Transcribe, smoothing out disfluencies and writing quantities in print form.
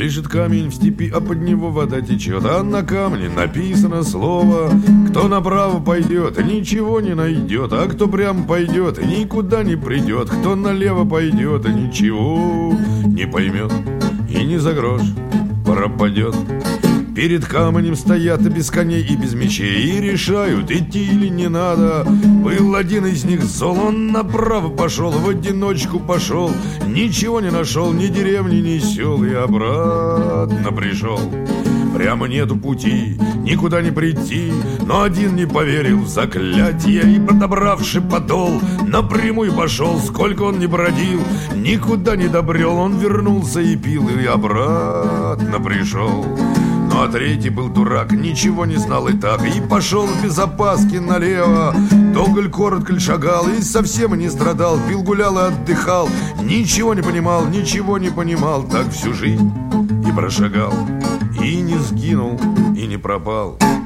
Лежит камень в степи, а под него вода течет, а на камне написано слово: кто направо пойдет, ничего не найдет, а кто прямо пойдет, никуда не придет, кто налево пойдет, ничего не поймет и ни за грош пропадет. Перед камнем стоят и без коней, и без мечей, и решают, идти или не надо. Был один из них зол, он направо пошел, в одиночку пошел, ничего не нашел, ни деревни, ни сел, и обратно пришел. Прямо нету пути, никуда не прийти, но один не поверил в заклятие и, подобравши подол, напрямую пошел. Сколько он не бродил, никуда не добрел, он вернулся и пил, и обратно пришел. Ну а третий был дурак, ничего не знал и так, и пошел без опаски налево. Долго ль, коротко ль шагал, и совсем не страдал, пил, гулял и отдыхал, ничего не понимал, так всю жизнь и прошагал, и не сгинул, и не пропал.